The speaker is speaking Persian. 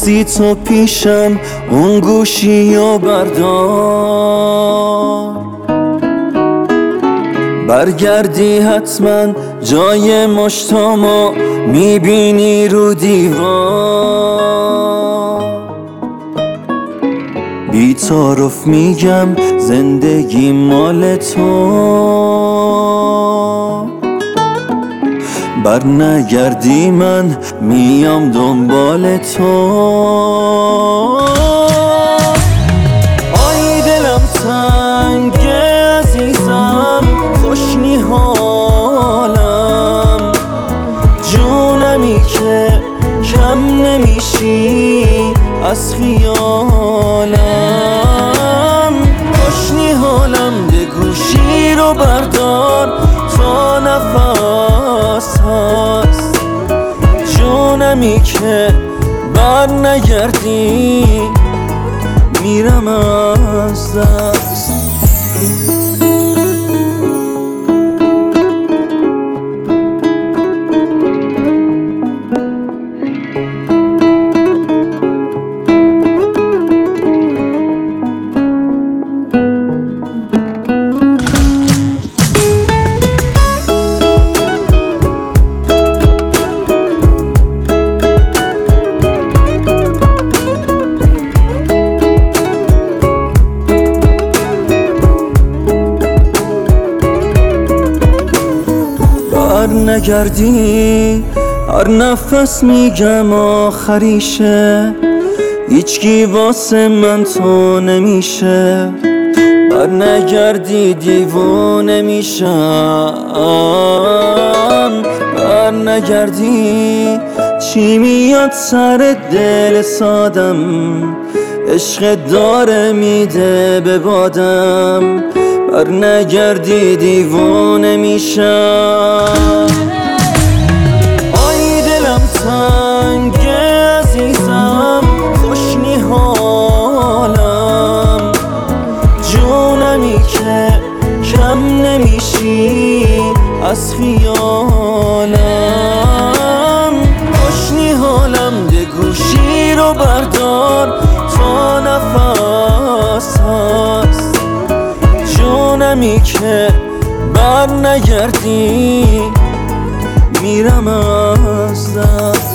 هستی تو پیشم، اون گوشی و بردار. برگردی حتما جای مشتامو میبینی رو دیوار. بی‌تعارف میگم زندگی مال تو، بر نگردی من میام دنبال تو. آی دلم تنگه عزیزم، خوشنی حالم، جونمی که کم نمیشی از خیالم. خوشنی حالم ده گوشی رو بردار تا نفس هست، جونمی که بر نگردی میرم از دست. نگردی هر نفس میگم آخریشه، هیچکی واسه من تو نمیشه. بر نگردی دیوونه میشم، بر نگردی چی میاد سر دل سادم، عشق داره میده به بادم. بر نگردی دیوونه میشم. آی دلم تنگه عزیزم، خوشنی حالم، جونمی که کم نمیشی از خیالم. خوشنی حالم ده گوشی رو بردار تا نفس هست، جونمی که بر نگردی میرم از دست.